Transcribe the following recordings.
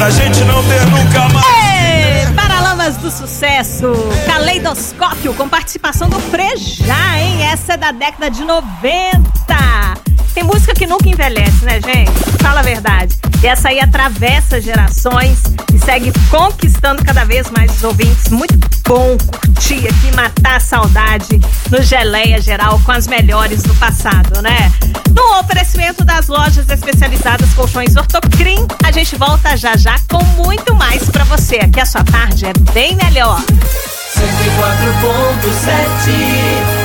pra gente não ter nunca mais. Paralamas do Sucesso, Caleidoscópio, com participação do Frejá, hein? Essa é da década de 90. Tem música que nunca envelhece, né, gente? Fala a verdade. E essa aí atravessa gerações e segue conquistando cada vez mais os ouvintes. Muito bom curtir aqui, matar a saudade no Geleia Geral com as melhores do passado, né? No oferecimento das lojas especializadas Colchões Ortocrim, a gente volta já já com muito mais pra você. Aqui a sua tarde é bem melhor. 104.7.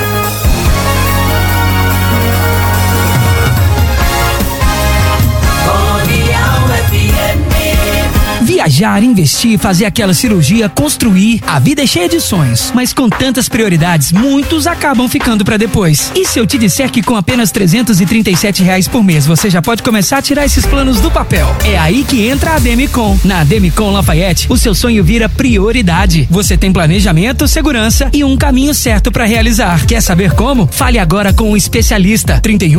Viajar, investir, fazer aquela cirurgia, construir. A vida é cheia de sonhos, mas com tantas prioridades, muitos acabam ficando pra depois. E se eu te disser que com apenas R$337 por mês você já pode começar a tirar esses planos do papel? É aí que entra a Demicon. Na Demicon Lafayette, o seu sonho vira prioridade. Você tem planejamento, segurança e um caminho certo pra realizar. Quer saber como? Fale agora com um especialista.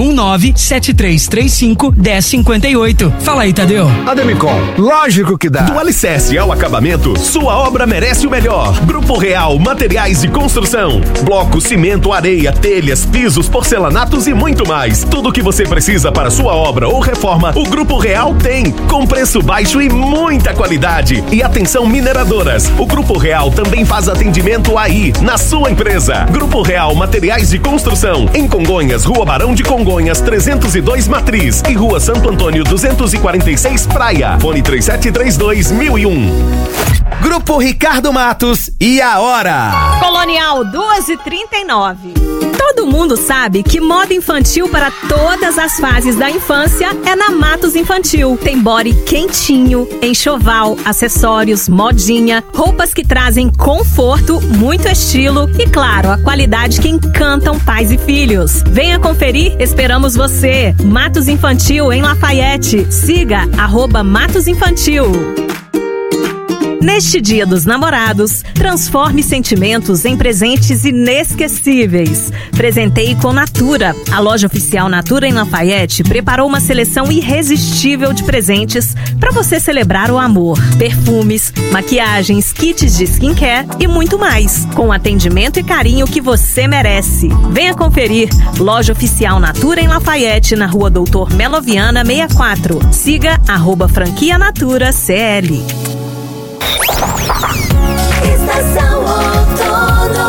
319-7335-1058. Fala aí, Tadeu. A Demicon, lógico que dá. Do alicerce ao acabamento, sua obra merece o melhor. Grupo Real Materiais de Construção. Bloco, cimento, areia, telhas, pisos, porcelanatos e muito mais. Tudo o que você precisa para sua obra ou reforma, o Grupo Real tem. Com preço baixo e muita qualidade. E atenção, mineradoras. O Grupo Real também faz atendimento aí, na sua empresa. Grupo Real Materiais de Construção. Em Congonhas, Rua Barão de Congonhas, 302 Matriz. E Rua Santo Antônio, 246 Praia. Fone 3732-1001. Grupo Ricardo Matos e a hora. Colonial 2h39. Todo mundo sabe que moda infantil para todas as fases da infância é na Matos Infantil. Tem body quentinho, enxoval, acessórios, modinha, roupas que trazem conforto, muito estilo e, claro, a qualidade que encantam pais e filhos. Venha conferir, esperamos você. Matos Infantil em Lafayette. Siga @Matos Infantil. Neste Dia dos Namorados, transforme sentimentos em presentes inesquecíveis. Presenteie com Natura. A loja oficial Natura em Lafayette preparou uma seleção irresistível de presentes para você celebrar o amor. Perfumes, maquiagens, kits de skincare e muito mais. Com atendimento e carinho que você merece. Venha conferir. Loja oficial Natura em Lafayette, na Rua Doutor Meloviana 64. Siga @Franquia Natura CL. Estação Outono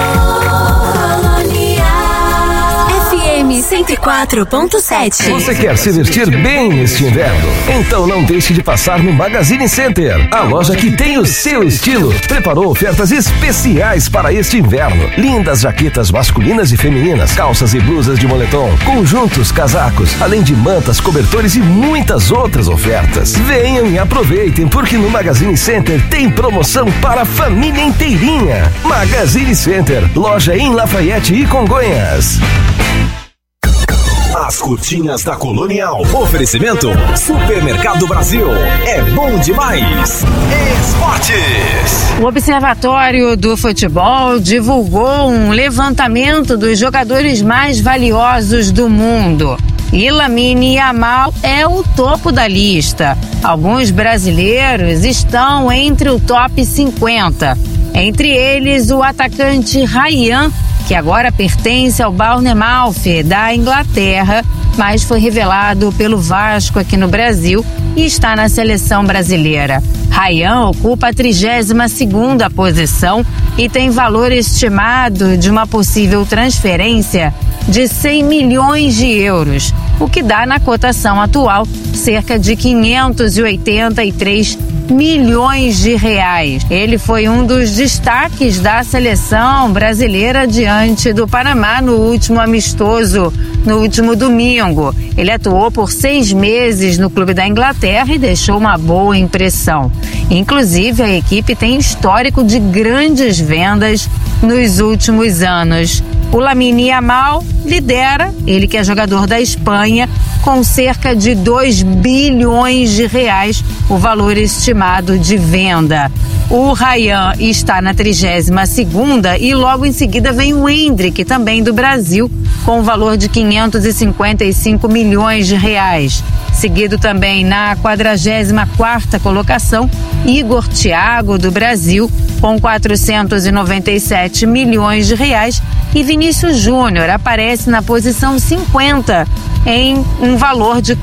Colonial FM 104.7. Você quer se vestir bem neste inverno? Então não deixe de passar no Magazine Center, a loja que tem o seu estilo. Preparou ofertas especiais para este inverno. Lindas jaquetas masculinas e femininas, calças e blusas de moletom, conjuntos, casacos, além de mantas, cobertores e muitas outras ofertas. Venham e aproveitem, porque no Magazine Center tem promoção para a família inteirinha. Magazine Center, loja em Lafayette e Congonhas. As curtinhas da Colonial. Oferecimento Supermercado Brasil. É bom demais. Esportes. O Observatório do Futebol divulgou um levantamento dos jogadores mais valiosos do mundo. E Lamine Yamal é o topo da lista. Alguns brasileiros estão entre o top 50. Entre eles, o atacante Ryan, que agora pertence ao Bournemouth da Inglaterra, mas foi revelado pelo Vasco aqui no Brasil e está na seleção brasileira. Ryan ocupa a 32ª posição e tem valor estimado de uma possível transferência de 100 milhões de euros, o que dá na cotação atual cerca de 583 milhões de reais. Ele foi um dos destaques da seleção brasileira diante do Panamá no último amistoso, no último domingo. Ele atuou por 6 meses no clube da Inglaterra e deixou uma boa impressão. Inclusive, a equipe tem histórico de grandes vendas nos últimos anos. O Lamine Yamal lidera, ele que é jogador da Espanha, com cerca de 2 bilhões de reais, o valor estimado de venda. O Ryan está na 32ª e logo em seguida vem o Hendrick, também do Brasil, com o valor de 555 milhões de reais. Seguido também na 44ª colocação, Igor Thiago, do Brasil, com 497 milhões de reais, e Vinícius Júnior aparece na posição 50, em um valor de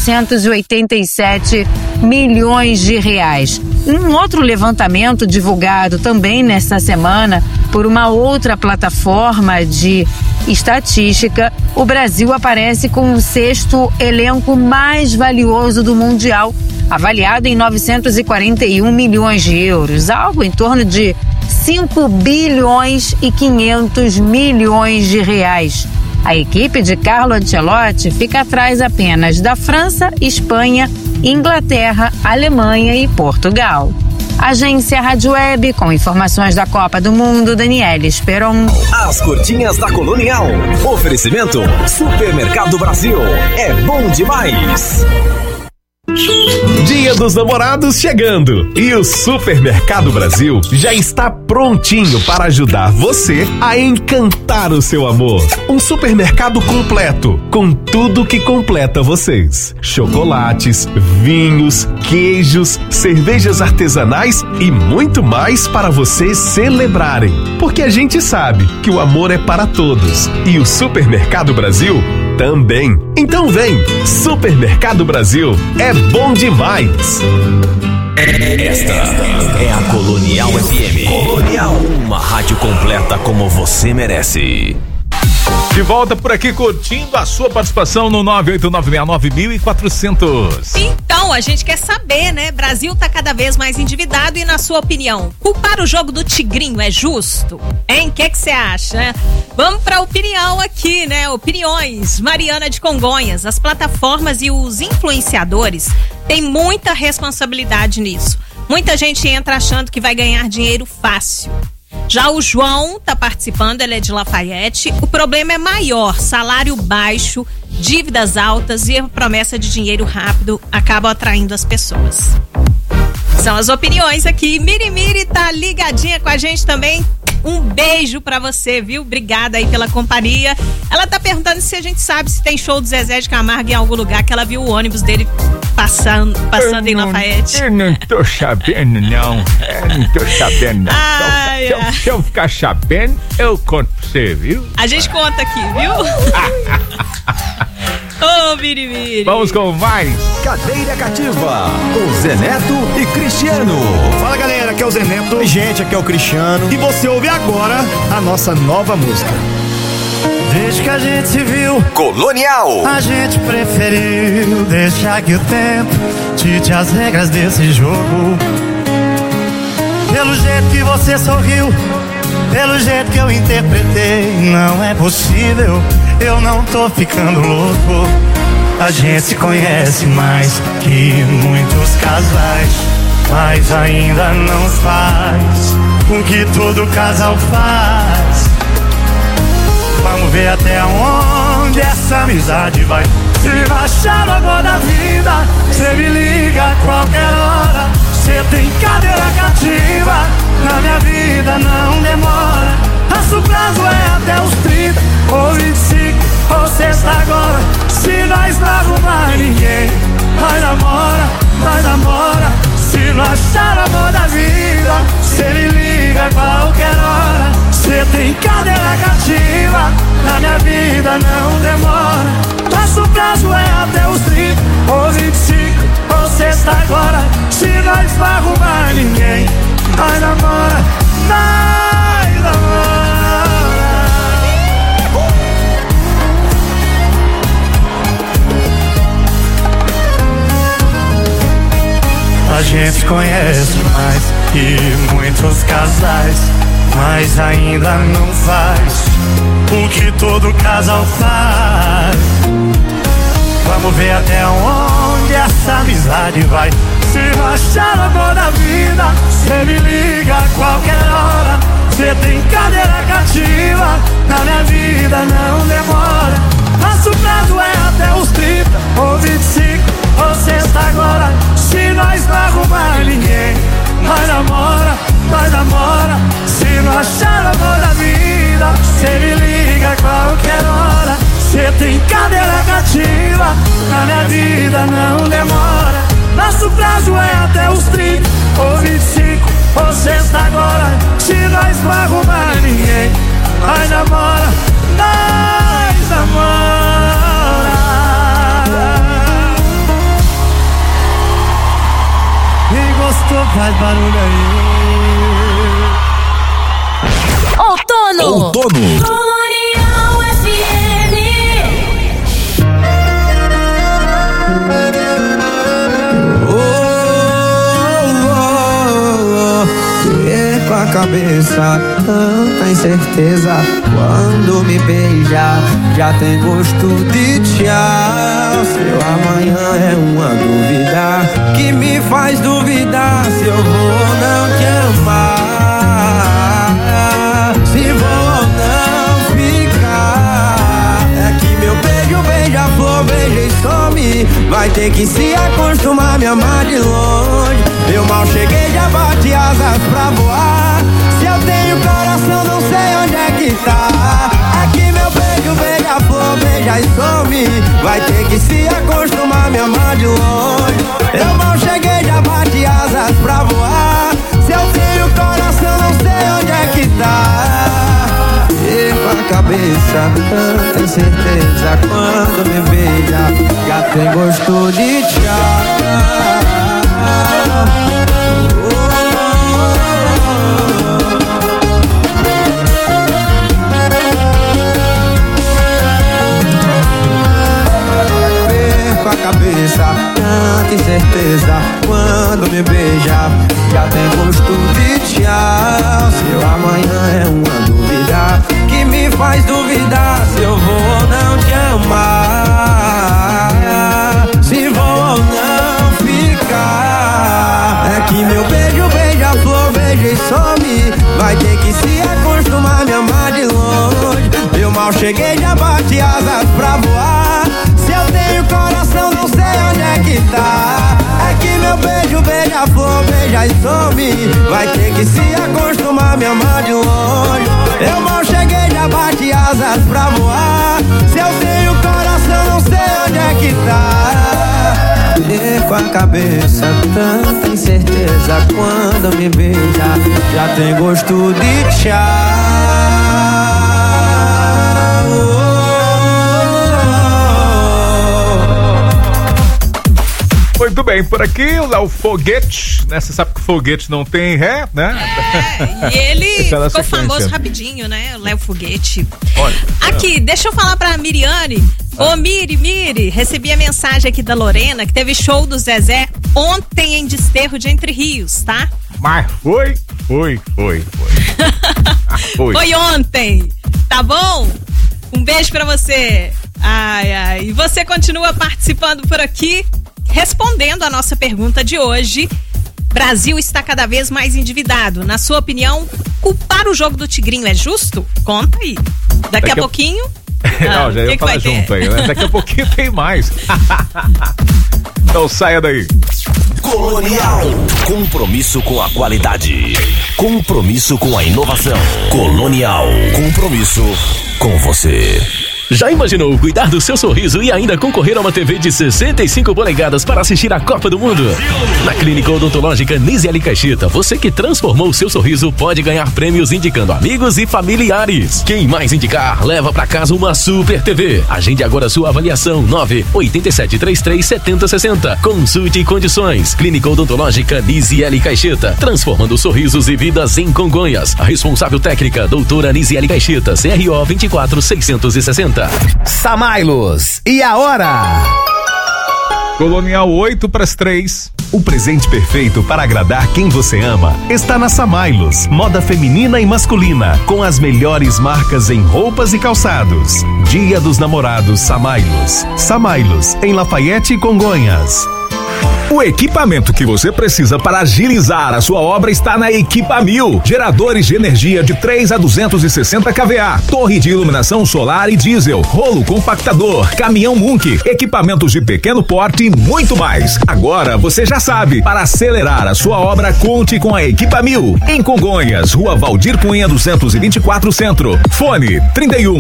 487 milhões de reais. Um outro levantamento divulgado também nesta semana por uma outra plataforma de estatística, o Brasil aparece com o 6º elenco mais valioso do Mundial, avaliado em 941 milhões de euros, algo em torno de 5 bilhões e 500 milhões de reais. A equipe de Carlo Ancelotti fica atrás apenas da França, Espanha, Inglaterra, Alemanha e Portugal. Agência Rádio Web, com informações da Copa do Mundo, Daniela Esperon. As curtinhas da Colonial. Oferecimento Supermercado Brasil. É bom demais. Dia dos Namorados chegando e o Supermercado Brasil já está prontinho para ajudar você a encantar o seu amor. Um supermercado completo, com tudo que completa vocês: chocolates, vinhos, queijos, cervejas artesanais e muito mais para vocês celebrarem. Porque a gente sabe que o amor é para todos e o Supermercado Brasil também. Então vem, Supermercado Brasil, é bom demais. Esta é a Colonial FM. Colonial, uma rádio completa como você merece. De volta por aqui, curtindo a sua participação no 989691400. Então, a gente quer saber, né? Brasil tá cada vez mais endividado e, na sua opinião, culpar o jogo do Tigrinho é justo? Hein? O que você acha, né? Vamos pra opinião aqui, né? Opiniões. Mariana de Congonhas. As plataformas e os influenciadores têm muita responsabilidade nisso. Muita gente entra achando que vai ganhar dinheiro fácil. Já o João tá participando, ele é de Lafayette. O problema é maior: salário baixo, dívidas altas e a promessa de dinheiro rápido acabam atraindo as pessoas. São as opiniões aqui. Miri tá ligadinha com a gente também. Um beijo pra você, viu? Obrigada aí pela companhia. Ela tá perguntando se a gente sabe se tem show do Zezé de Camargo em algum lugar, que ela viu o ônibus dele passando em Lafayette. Eu não tô sabendo, não. Se eu ficar sabendo, eu conto pra você, viu? A gente conta aqui, viu? Ô, Miri. Vamos com mais Cadeira Cativa, com Zé Neto e Cristiano. Fala, galera, aqui é o Zé Neto. Oi, gente, aqui é o Cristiano. E você ouve agora a nossa nova música. Desde que a gente se viu, Colonial, a gente preferiu deixar que o tempo dite as regras desse jogo. Pelo jeito que você sorriu, pelo jeito que eu interpretei, não é possível, eu não tô ficando louco. A gente se conhece mais que muitos casais, mas ainda não faz o que todo casal faz. Vamos ver até onde essa amizade vai. Se baixar a água da vida, cê me liga a qualquer hora. Cê tem cadeira cativa, na minha vida não demora. Nosso prazo é até os 30, ou 25, ou sexta agora. Se nós não arrumar ninguém, nós namora. Se não achar amor da vida, cê me liga a qualquer hora. Cê tem cadeira cativa, na minha vida não demora. Nosso prazo é até os 30, ou 25, ou sexta agora. Se nós não arrumar ninguém, nós namora. A gente conhece mais que muitos casais, mas ainda não faz o que todo casal faz. Vamos ver até onde essa amizade vai. Se achar a amor da vida, cê me liga a qualquer hora. Cê tem cadeira cativa, na minha vida não demora. Nosso prazo é até os 30, pra arrumar ninguém. Nós namora, nós namora. Quem gostou faz barulho aí. Outono. Colonial FM. Com a cabeça, tanta incerteza. Quando me beija, já tem gosto de tchau. Seu amanhã é uma dúvida que me faz duvidar se eu vou ou não te amar, se vou ou não ficar. É que meu beijo, beija-flor, beija e some. Vai ter que se acostumar, me amar de longe. Eu mal cheguei, já bati asas pra voar. Se eu tenho coração, não sei onde é que tá. É que meu beijo, beija-flor, beija e some. Vai ter que se acostumar, me amar de longe. Eu mal cheguei, já bati asas pra voar. Se eu tenho coração, não sei onde é que tá. E com a cabeça, tanta incerteza. Quando me beija, já tem gosto de tchau. Com a cabeça, tanta incerteza. Quando me beija, já tem gosto de tchau. Seu amanhã é uma dúvida que me faz duvidar se eu vou ou não te amar, se vou ou não ficar. É que meu beijo, beija-flor, beija e some. Vai ter que se acostumar, me amar de longe. Eu mal cheguei, já bati asas pra voar. Se eu tenho coração, não sei onde é que tá. É que meu beijo, beija-flor, beija e some. Vai ter que se acostumar, me amar de longe. Eu mal cheguei, já bati asas pra voar. Se eu tenho coração, não sei onde é que tá. E com a cabeça, tanta incerteza. Quando me beija, já tem gosto de tchau. Muito bem, por aqui o Léo Foguete, né? Você sabe que foguete não tem ré, né? É, e ele ficou famoso rapidinho, né? O Léo Foguete. Olha, aqui, deixa eu falar pra Miriane. Ô, Miri, recebi a mensagem aqui da Lorena, que teve show do Zezé ontem em Desterro de Entre Rios, tá? Mas foi. Foi ontem, tá bom? Um beijo pra você. Ai, e você continua participando por aqui, respondendo a nossa pergunta de hoje. Brasil está cada vez mais endividado. Na sua opinião, culpar o jogo do Tigrinho é justo? Conta aí. Daqui a pouquinho... Não, já ia falar junto aí, né? Daqui a pouquinho tem mais. Então saia daí. Colonial. Compromisso com a qualidade. Compromisso com a inovação. Colonial. Compromisso com você. Já imaginou cuidar do seu sorriso e ainda concorrer a uma TV de 65 polegadas para assistir a Copa do Mundo? Na Clínica Odontológica Nisiele Caixeta, você que transformou o seu sorriso pode ganhar prêmios indicando amigos e familiares. Quem mais indicar, leva para casa uma Super TV. Agende agora sua avaliação. 987337060. Consulte condições. Clínica Odontológica Nisiele Caixeta, transformando sorrisos e vidas em Congonhas. A responsável técnica, doutora Nisiele Caixeta, CRO 24660. Samailos, e a hora? Colonial 8:03. O presente perfeito para agradar quem você ama está na Samailos. Moda feminina e masculina, com as melhores marcas em roupas e calçados. Dia dos Namorados Samailos. Samailos, em Lafayette e Congonhas. O equipamento que você precisa para agilizar a sua obra está na Equipa 1000. Geradores de energia de 3 a 260 kVA, torre de iluminação solar e diesel, rolo compactador, caminhão Munk, equipamentos de pequeno porte e muito mais. Agora você já sabe, para acelerar a sua obra, conte com a Equipa 1000. Em Congonhas, Rua Valdir Cunha 224 Centro. Fone 31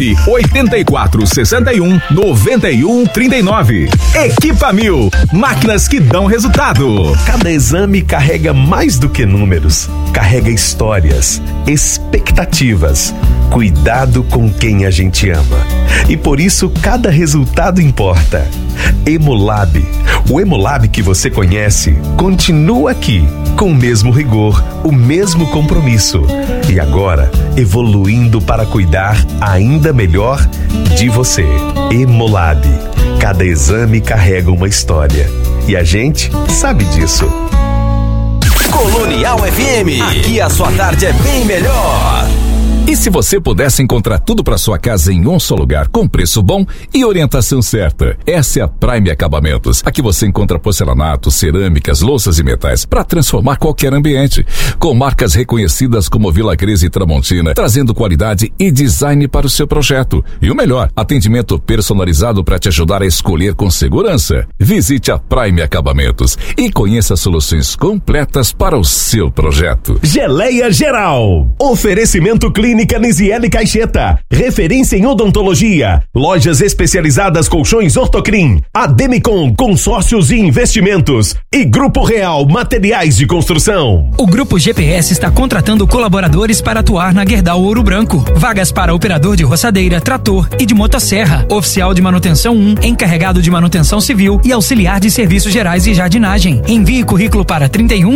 984 61 91 39. Equipa 1000. Máquinas práticas que dão resultado. Cada exame carrega mais do que números, carrega histórias, expectativas, cuidado com quem a gente ama. E por isso cada resultado importa. Hemolab, o Hemolab que você conhece, continua aqui, com o mesmo rigor, o mesmo compromisso. E agora, evoluindo para cuidar ainda melhor de você. Hemolab, cada exame carrega uma história. E a gente sabe disso. Colonial FM, aqui a sua tarde é bem melhor. E se você pudesse encontrar tudo para sua casa em um só lugar, com preço bom e orientação certa? Essa é a Prime Acabamentos. Aqui você encontra porcelanato, cerâmicas, louças e metais para transformar qualquer ambiente. Com marcas reconhecidas como Vila Cris e Tramontina, trazendo qualidade e design para o seu projeto. E o melhor, atendimento personalizado para te ajudar a escolher com segurança. Visite a Prime Acabamentos e conheça soluções completas para o seu projeto. Geleia Geral. Oferecimento Clínica Nisiele Caixeta, referência em odontologia, lojas especializadas Colchões Ortocrim, Ademicon Consórcios e Investimentos e Grupo Real Materiais de Construção. O Grupo GPS está contratando colaboradores para atuar na Gerdau Ouro Branco. Vagas para operador de roçadeira, trator e de motosserra, oficial de manutenção 1, encarregado de manutenção civil e auxiliar de serviços gerais e jardinagem. Envie currículo para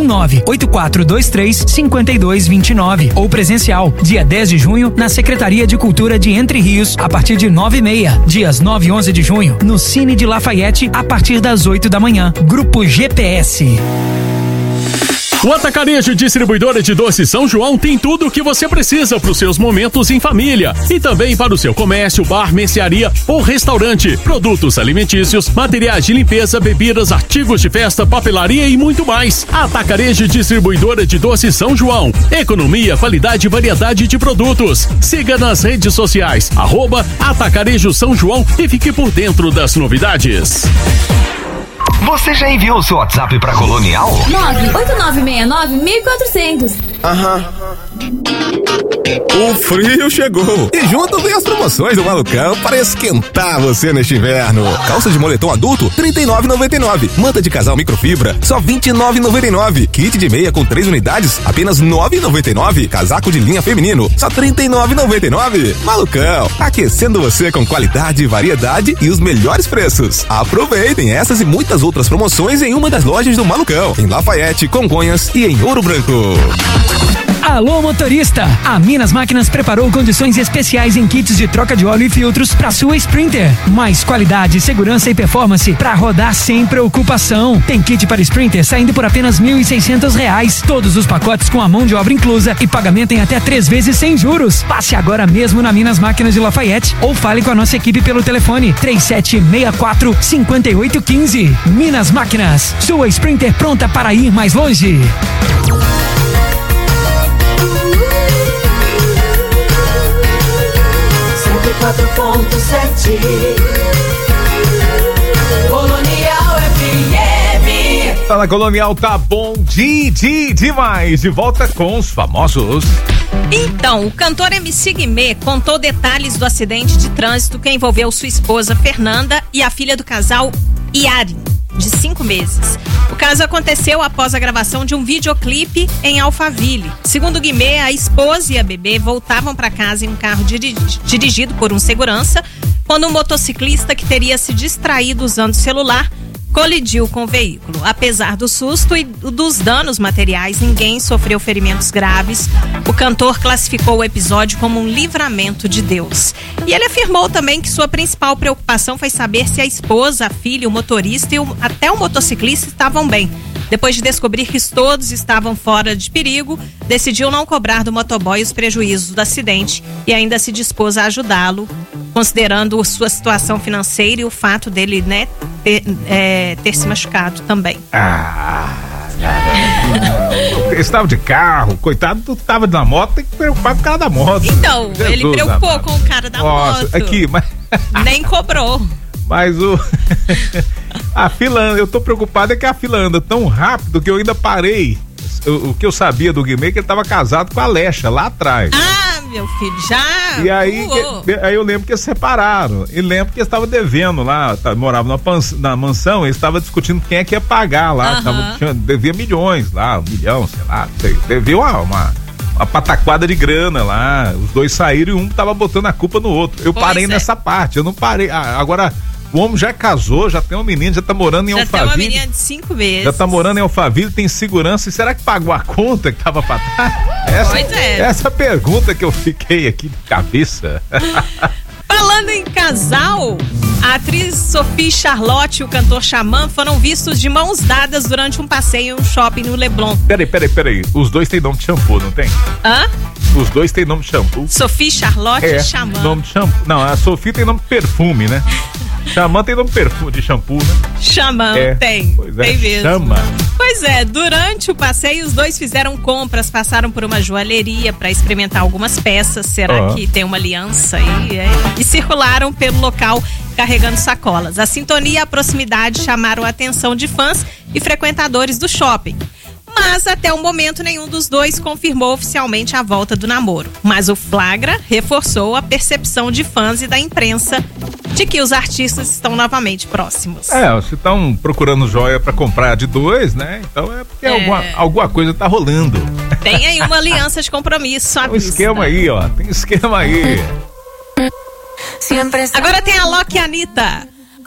319-8423-5229 ou presencial, dia 10 de junho, na Secretaria de Cultura de Entre Rios, a partir de 9h30. Dias 9 e 11 de junho, no Cine de Lafayette, a partir das 8 da manhã. Grupo GPS. O Atacarejo Distribuidora de Doces São João tem tudo o que você precisa para os seus momentos em família e também para o seu comércio, bar, mercearia ou restaurante. Produtos alimentícios, materiais de limpeza, bebidas, artigos de festa, papelaria e muito mais. Atacarejo Distribuidora de Doces São João. Economia, qualidade e variedade de produtos. Siga nas redes sociais, @Atacarejo São João e fique por dentro das novidades. Você já enviou o seu WhatsApp pra Colonial? 98969-1400. Aham. O frio chegou e junto vem as promoções do Malucão para esquentar você neste inverno. Calça de moletom adulto, R$ 39,99. Manta de casal microfibra, só R$ 29,99. Kit de meia com 3 unidades, apenas R$ 9,99. Casaco de linha feminino, só R$ 39,99. Malucão, aquecendo você com qualidade, variedade e os melhores preços. Aproveitem essas e muitas outras promoções em uma das lojas do Malucão, em Lafayette, Congonhas e em Ouro Branco. Alô, motorista! A Minas Máquinas preparou condições especiais em kits de troca de óleo e filtros para sua Sprinter. Mais qualidade, segurança e performance para rodar sem preocupação. Tem kit para Sprinter saindo por apenas R$ 1.600. Todos os pacotes com a mão de obra inclusa e pagamento em até 3 vezes sem juros. Passe agora mesmo na Minas Máquinas de Lafayette ou fale com a nossa equipe pelo telefone 3764-5815. Minas Máquinas, sua Sprinter pronta para ir mais longe. 4.7 Colonial FM. Tá na Colonial, tá bom demais. De volta com os famosos. Então, o cantor MC Guimê contou detalhes do acidente de trânsito que envolveu sua esposa Fernanda e a filha do casal Yari, de 5 meses. O caso aconteceu após a gravação de um videoclipe em Alphaville. Segundo Guimê, a esposa e a bebê voltavam para casa em um carro dirigido por um segurança, quando um motociclista que teria se distraído usando o celular colidiu com o veículo. Apesar do susto e dos danos materiais, ninguém sofreu ferimentos graves. O cantor classificou o episódio como um livramento de Deus. E ele afirmou também que sua principal preocupação foi saber se a esposa, a filha, o motorista e até o motociclista estavam bem. Depois de descobrir que todos estavam fora de perigo, decidiu não cobrar do motoboy os prejuízos do acidente e ainda se dispôs a ajudá-lo, considerando sua situação financeira e o fato dele, né, ter se machucado também. Estava de carro, coitado, tu estava na moto, tem que preocupar com o cara da moto. Então, Jesus, ele preocupou com o cara da moto. Aqui, mas... Nem cobrou. Mas a fila, eu tô preocupado é que a fila anda tão rápido que eu ainda parei o que eu sabia do Guimê é que ele tava casado com a Alexa lá atrás. Ah, meu filho, já. E aí eu lembro que eles separaram. E lembro que eles estavam devendo lá, moravam na mansão, eles estavam discutindo quem é que ia pagar lá. Devia milhões lá, 1 milhão, sei lá. Devia uma pataquada de grana lá. Os dois saíram e um tava botando a culpa no outro. Eu parei nessa parte, eu não parei. Agora, o homem já casou, já tem uma menina, já tá morando em Alphaville. Já tem uma menina de 5 meses. Já tá morando em Alphaville, tem segurança. E será que pagou a conta que tava pra trás? Essa pergunta que eu fiquei aqui de cabeça. Falando em casal, a atriz Sophie Charlotte e o cantor Xamã foram vistos de mãos dadas durante um passeio em um shopping no Leblon. Peraí. Os dois têm nome de shampoo, não tem? Hã? Os dois têm nome de shampoo. Sophie Charlotte e Xamã. Nome de shampoo. Não, a Sophie tem nome de perfume, né? Xamã tem nome de shampoo, né? Xamã, tem. Tem mesmo. Xamã. Pois é, durante o passeio os dois fizeram compras, passaram por uma joalheria para experimentar algumas peças. Será que tem uma aliança aí? E circularam pelo local carregando sacolas. A sintonia e a proximidade chamaram a atenção de fãs e frequentadores do shopping. Mas até o momento nenhum dos dois confirmou oficialmente a volta do namoro. Mas o flagra reforçou a percepção de fãs e da imprensa de que os artistas estão novamente próximos. Se estão procurando joia pra comprar de dois, né? Então é porque alguma coisa tá rolando. Tem aí uma aliança de compromisso à vista. Esquema aí, ó. Tem esquema aí. Agora tem a Loki e a Anitta.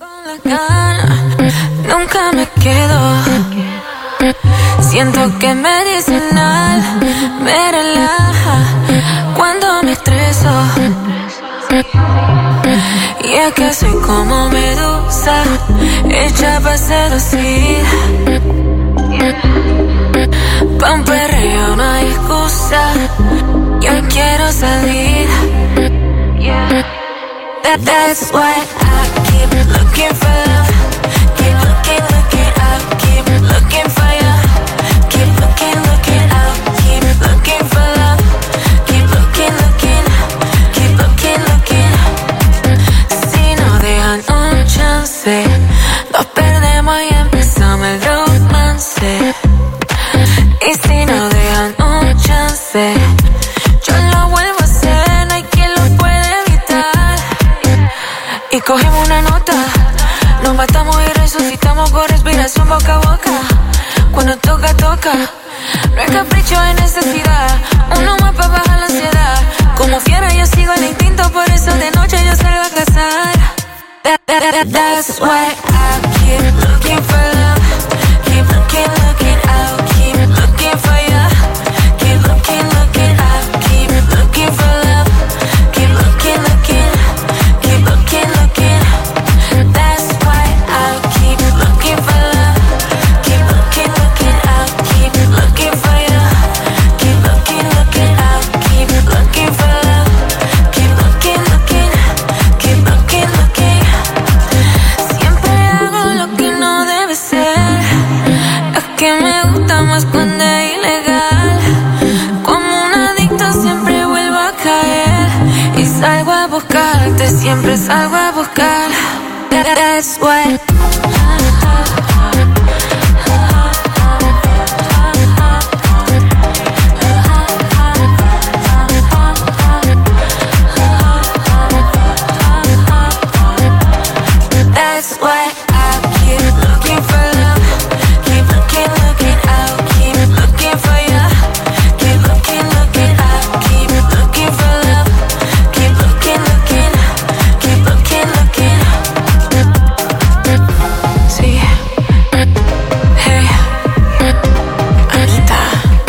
Nunca me quedo. Siento que medicinal me relaja cuando me estreso. Y es que soy como medusa, hecha para seducir. Pa' un perreo no hay excusa, yo quiero salir. That's why I keep looking for love. Keep looking, I keep looking for you. Keep looking out. Keep looking for love. Keep looking, keep looking. Si no dejan un chance, nos perdemos y empezamos el romance. Y si no dejan un chance, yo lo vuelvo a hacer, no hay quien lo puede evitar. Y cogemos una nota, nos matamos y resucitamos por respiración boca a boca. Cuando toca, no es capricho, es necesidad. Uno más para bajar la ansiedad. Como fiera yo sigo el instinto, por eso de noche yo salgo a cazar. That's why I keep looking for love. Keep looking out. Keep looking for you. Keep looking out. Keep looking for love. Keep looking. Keep looking. That's why I keep looking for love. Keep looking out. Keep looking for you. Keep looking out. Keep looking for love. Keep looking. Keep looking. Siempre hago lo que no debe ser. Es que me gusta más cuando es ilegal. Como un adicto siempre vuelvo a caer. Y salgo a buscarte, siempre salgo a buscar. That's why. That's why I keep looking for love. Keep looking out. Keep looking for you. Keep looking out. Keep looking for love. Keep looking. Keep looking. Sí. Hey, Anita.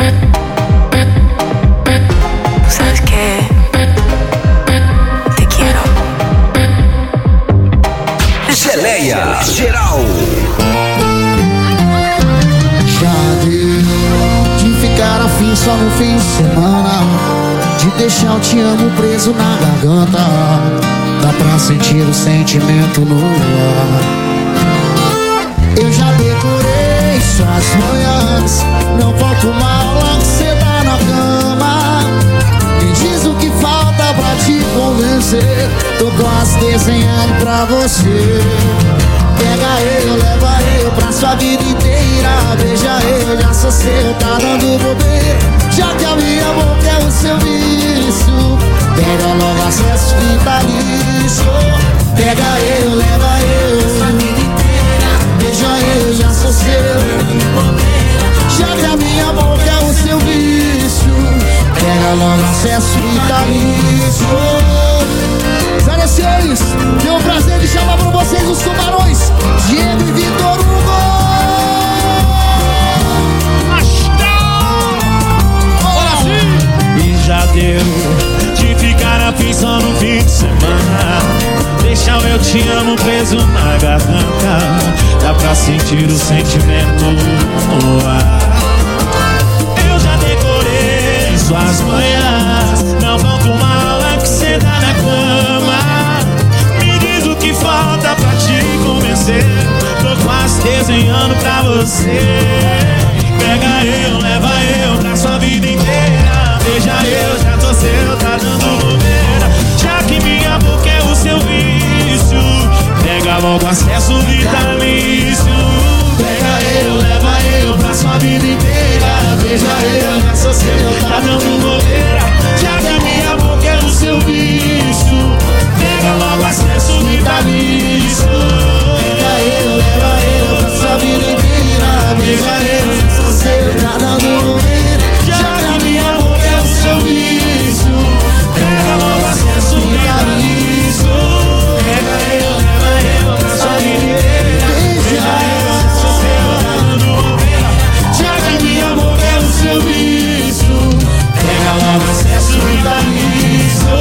¿Sabes qué? Te quiero. Geleia Geral. Já deu de ficar afim só no fim de semana, de deixar o te amo preso na garganta. Dá pra sentir o sentimento no ar. Eu já decorei suas manhãs, não volto mal logo cê tá na cama. Me diz o que falta pra te convencer, tô quase desenhando pra você. Pega eu, leva eu pra sua vida inteira. Beija eu, eu já sou seu, tá dando bobeira. Já que a minha boca é o seu vício, pega logo acesso vitalício. Pega eu, leva eu, essa vida inteira. Beija eu, já sou seu. Já que a minha boca é o seu vício, pega logo acesso vitalício. 06, tenho o prazer de chamar pra vocês os tubarões Diego e Vitor Hugo. E já deu de ficar afim só no fim de semana. Deixa o eu te amo preso na garganta. Dá pra sentir o sentimento no ar. Eu já decorei suas manhãs. Não falta uma aula que cê dá na cama. Me diz o que falta pra te convencer. Tô quase desenhando pra você. Pega eu, leva eu pra sua vida inteira. Beija eu, já tô seu, tá dando bobeira. Já que minha boca é o seu vício, pega logo acesso vitalício. Pega eu, leva eu pra sua vida inteira. Beija eu, já sou seu, tá dando bobeira. Já que a minha boca é o seu vício, pega logo acesso vitalício. Pega eu, leva eu pra sua vida inteira. Beija eu, já sou seu, tá dando bobeira. Já que a minha boca é o seu vício, pega logo acesso vitalício. Pega eu, leva eu pra sua vida inteira. Beija eu, já sou seu, tá dando bobeira. Já que a minha boca é o seu vício, pega logo acesso vitalício.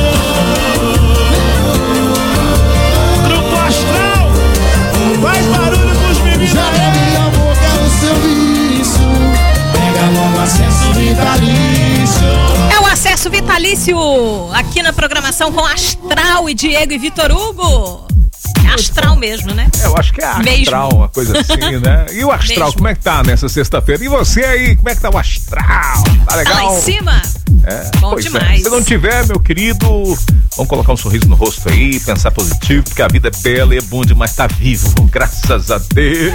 Grupo Astral, faz barulho pros meninos. Já que a minha boca é o seu vício, pega logo acesso vitalício. É o acesso vitalício aqui na programação com Astral e Diego e Vitor Hugo. É Astral mesmo, né? Eu acho que é Astral, mesmo. uma coisa assim, né? E o Astral, Mesmo. como é que tá nessa sexta-feira? E você aí, como é que tá o Astral? Tá legal? Tá lá em cima? É, Bom pois demais. Se não tiver, meu querido, vamos colocar um sorriso no rosto aí, pensar positivo, porque a vida é bela e é bom demais estar vivo, graças a Deus.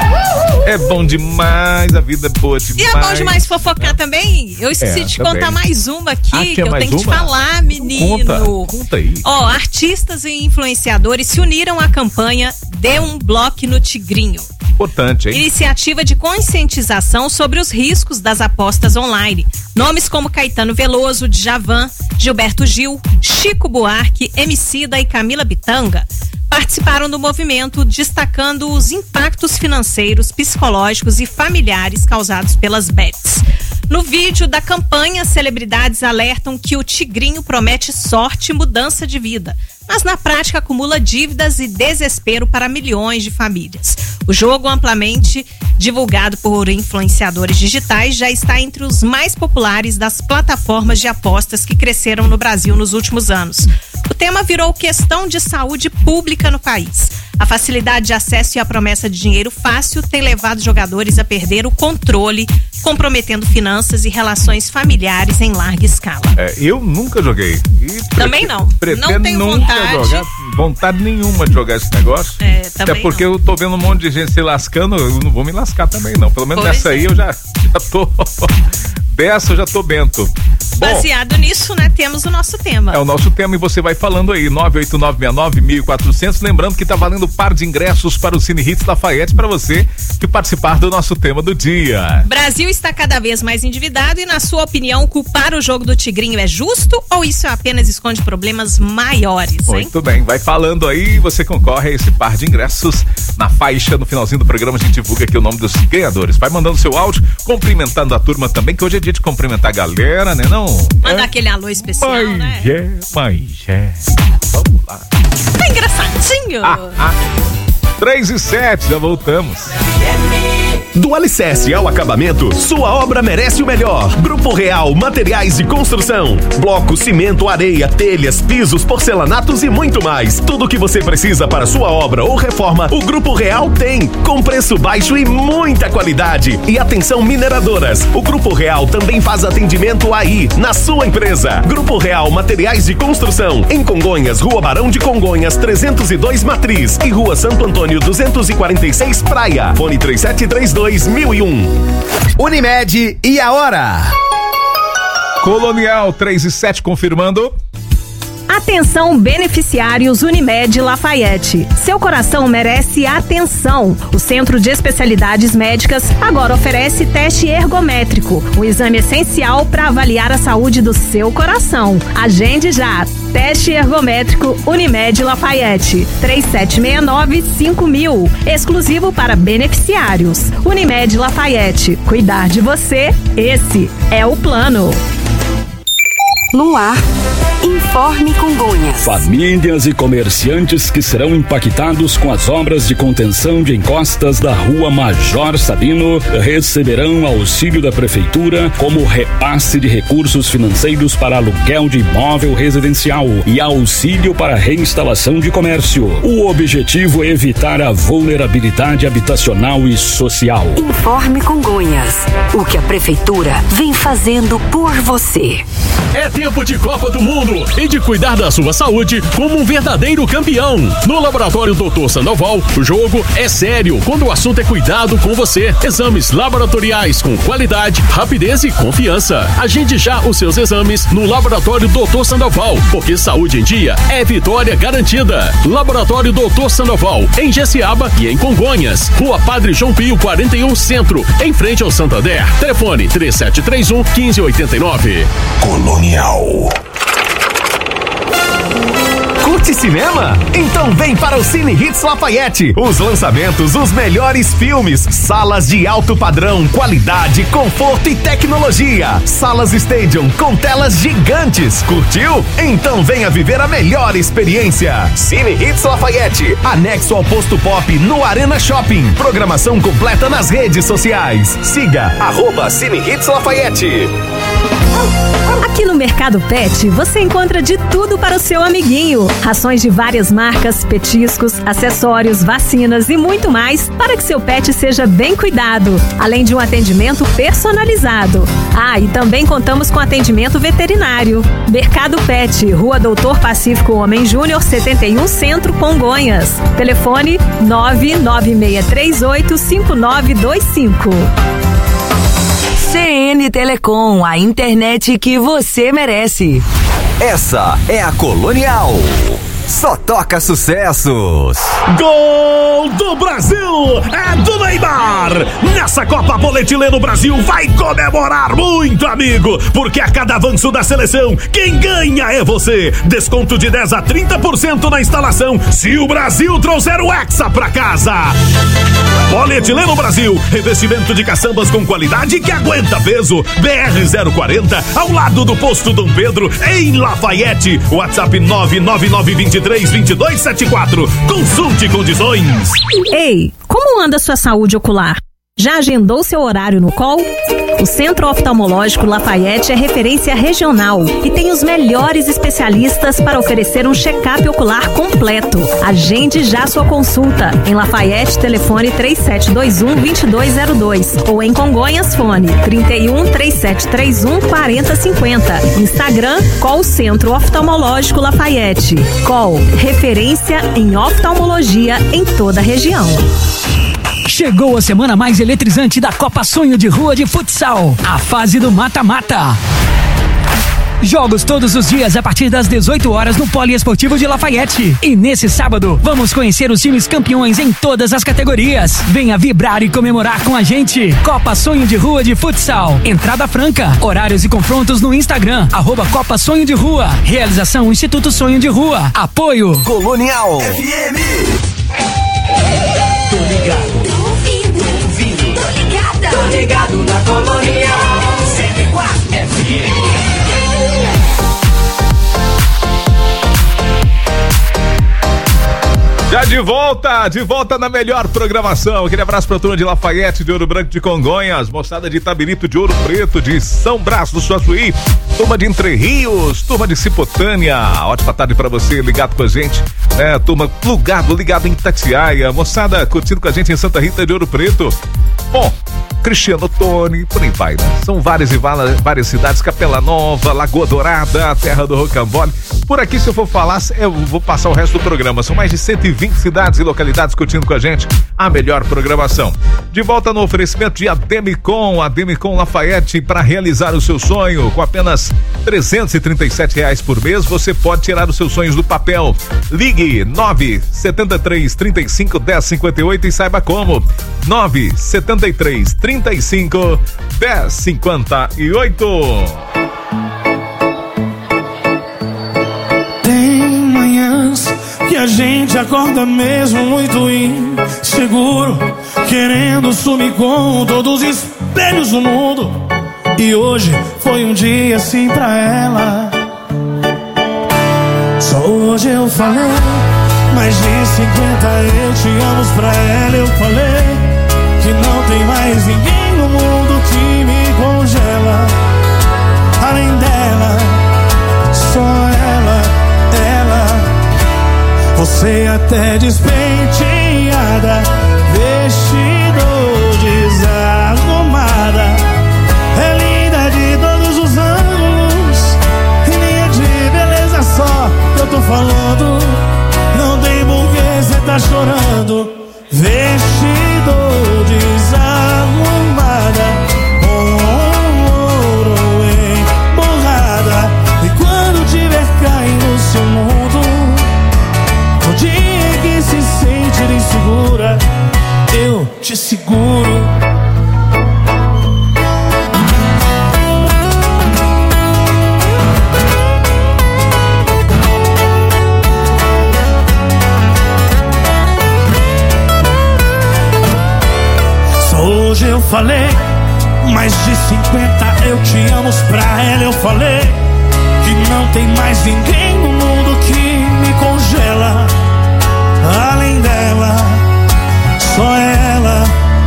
É bom demais, a vida é boa demais. E é bom demais fofocar também. Eu esqueci de também. contar mais uma aqui, que eu mais tenho que te uma? falar, menino. Conta aí. Ó, artistas e influenciadores se uniram à campanha Dê um Bloco no Tigrinho. Importante, hein? Iniciativa de conscientização sobre os riscos das apostas online. Nomes como Caetano Veloso, Djavan, Gilberto Gil, Chico Buarque, Emicida e Camila Bitanga participaram do movimento, destacando os impactos financeiros, psicológicos e familiares causados pelas bets. No vídeo da campanha, celebridades alertam que o tigrinho promete sorte e mudança de vida, mas na prática acumula dívidas e desespero para milhões de famílias. O jogo, amplamente divulgado por influenciadores digitais, já está entre os mais populares das plataformas de apostas que cresceram no Brasil nos últimos anos. O tema virou questão de saúde pública no país. A facilidade de acesso e a promessa de dinheiro fácil tem levado jogadores a perder o controle, comprometendo finanças e relações familiares em larga escala. Eu nunca joguei. E Também não. Pretendo Não tenho nunca vontade. jogar. Vontade nenhuma de jogar esse negócio. Também Até porque não. eu tô vendo um monte de gente se lascando, eu não vou me lascar também não. Pelo menos Pois nessa aí é. eu já tô... Dessa eu já tô bento. Bom, Baseado nisso, né, temos o nosso tema. é o nosso tema e você vai falando aí, 98969-1400. Lembrando que tá valendo par de ingressos para o Cine Hits Lafayette para você que participar do nosso tema do dia. Brasil está cada vez mais endividado e, na sua opinião, culpar o jogo do Tigrinho é justo ou isso apenas esconde problemas maiores, hein? Muito bem, vai falando aí e você concorre a esse par de ingressos. Na faixa, no finalzinho do programa, a gente divulga aqui o nome dos ganhadores. Vai mandando seu áudio, cumprimentando a turma também, que hoje é dia de cumprimentar a galera, né? Não? Manda aquele alô especial, né? Mas é. Vamos lá. Tá engraçadinho. 3 e 7, já voltamos. Do alicerce ao acabamento, sua obra merece o melhor. Grupo Real Materiais de Construção. Bloco, cimento, areia, telhas, pisos, porcelanatos e muito mais. Tudo o que você precisa para sua obra ou reforma, o Grupo Real tem. Com preço baixo e muita qualidade. E atenção, mineradoras. O Grupo Real também faz atendimento aí, na sua empresa. Grupo Real Materiais de Construção. Em Congonhas, Rua Barão de Congonhas, 302 Matriz. E Rua Santo Antônio, 246 Praia. Fone 3732 2001. Unimed e a hora? Colonial 3:07 confirmando. Atenção, beneficiários Unimed Lafayette. Seu coração merece atenção. O Centro de Especialidades Médicas agora oferece teste ergométrico, um exame essencial para avaliar a saúde do seu coração. Agende já. Teste ergométrico Unimed Lafayette. 3769-5000. Exclusivo para beneficiários. Unimed Lafayette. Cuidar de você, esse é o plano. No ar, Informe Congonhas. Famílias e comerciantes que serão impactados com as obras de contenção de encostas da Rua Major Sabino receberão auxílio da Prefeitura como repasse de recursos financeiros para aluguel de imóvel residencial e auxílio para reinstalação de comércio. O objetivo é evitar a vulnerabilidade habitacional e social. Informe Congonhas. O que a Prefeitura vem fazendo por você. É tempo de Copa do Mundo e de cuidar da sua saúde como um verdadeiro campeão. No Laboratório Dr. Sandoval, o jogo é sério quando o assunto é cuidado com você. Exames laboratoriais com qualidade, rapidez e confiança. Agende já os seus exames no Laboratório Dr. Sandoval, porque saúde em dia é vitória garantida. Laboratório Dr. Sandoval, em Jessiaba e em Congonhas. Rua Padre João Pio 41 Centro, em frente ao Santander. Telefone 3731-1589. Colonial. Curte cinema? Então vem para o Cine Hits Lafayette. Os lançamentos, os melhores filmes, salas de alto padrão, qualidade, conforto e tecnologia. Salas Stadium com telas gigantes. Curtiu? Então venha viver a melhor experiência. Cine Hits Lafayette, anexo ao Posto Pop no Arena Shopping. Programação completa nas redes sociais. Siga @Cine Hits Lafayette. Aqui no Mercado Pet, você encontra de tudo para o seu amiguinho. Rações de várias marcas, petiscos, acessórios, vacinas e muito mais para que seu pet seja bem cuidado, além de um atendimento personalizado. Ah, e também contamos com atendimento veterinário. Mercado Pet, Rua Doutor Pacífico Homem Júnior, 71 Centro, Congonhas. Telefone 996385925. CN Telecom, a internet que você merece. Essa é a Colonial. Só toca sucessos. Gol do Brasil é do Neymar. Nessa Copa Boletileno Brasil vai comemorar muito, amigo, porque a cada avanço da seleção, quem ganha é você. Desconto de 10 a 30% na instalação se o Brasil trouxer o Hexa pra casa. Boletileno Brasil, revestimento de caçambas com qualidade que aguenta peso. BR-040, ao lado do posto Dom Pedro, em Lafayette. WhatsApp 999232274. Consulte condições. Ei, como anda sua saúde ocular? Já agendou seu horário no COL? O Centro Oftalmológico Lafayette é referência regional e tem os melhores especialistas para oferecer um check-up ocular completo. Agende já sua consulta. Em Lafayette, telefone 3721-2202 ou em Congonhas, fone 31-3731-4050. Instagram, COL Centro Oftalmológico Lafayette. COL, referência em oftalmologia em toda a região. Chegou a semana mais eletrizante da Copa Sonho de Rua de Futsal, a fase do mata-mata. Jogos todos os dias a partir das 18 horas no Poliesportivo de Lafayette. E nesse sábado, vamos conhecer os times campeões em todas as categorias. Venha vibrar e comemorar com a gente. Copa Sonho de Rua de Futsal. Entrada franca. Horários e confrontos no Instagram, @Copa Sonho de Rua. Realização Instituto Sonho de Rua. Apoio Colonial FM. Tô ligado. Tô ligado na Colonial 104 FM. Já de volta na melhor programação. Aquele abraço pra turma de Lafayette, de Ouro Branco, de Congonhas, moçada de Itabirito, de Ouro Preto, de São Brás do Suaçuí, turma de Entre Rios, turma de Cipotânia. Ótima tarde pra você, ligado com a gente, né? Turma ligado em Itatiaia, moçada curtindo com a gente em Santa Rita de Ouro Preto. Bom, Cristiano Tony, por aí vai, né? São várias cidades, Capela Nova, Lagoa Dourada, a terra do rocambole. Por aqui, se eu for falar, eu vou passar o resto do programa. São mais de 120 cidades e localidades curtindo com a gente a melhor programação. De volta no oferecimento de Ademicon Lafayette, para realizar o seu sonho. Com apenas R$337 por mês, você pode tirar os seus sonhos do papel. Ligue 973 35 10 58 e saiba como. 973 35 10 58. Tem manhãs que a gente acorda mesmo muito inseguro, querendo sumir com todos os espelhos do mundo. E hoje foi um dia assim pra ela. Só hoje eu falei mais de 50 eu te amo pra ela. Eu falei que não tem mais ninguém no mundo que me congela. Além dela, só ela. Você até despenteada, vestido desarrumada, é linda de todos os ângulos, e nem é de beleza só que eu tô falando. Não tem porquê cê tá chorando. Vestido desarrumada, ouro emborrada, e quando tiver caindo o seu mundo, no dia que se sentir insegura, eu te seguro. Só hoje eu falei mais de 50 eu te amo pra ela. Eu falei que não tem mais ninguém no mundo que me congela. Além dela, só ela.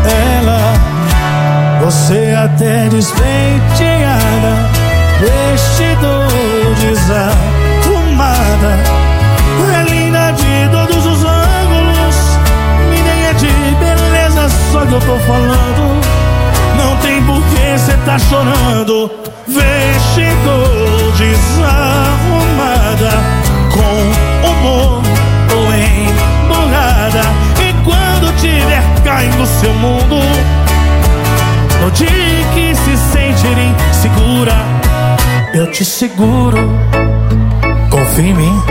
Você até despenteada, vestido desarrumada, é linda de todos os ângulos, e nem é de beleza só que eu tô falando. Não tem porquê cê tá chorando. Vestido desarrumada, com humor ou emburrada, e quando tiver caindo seu mundo, no dia que se sentir insegura, eu te seguro. Confia em mim.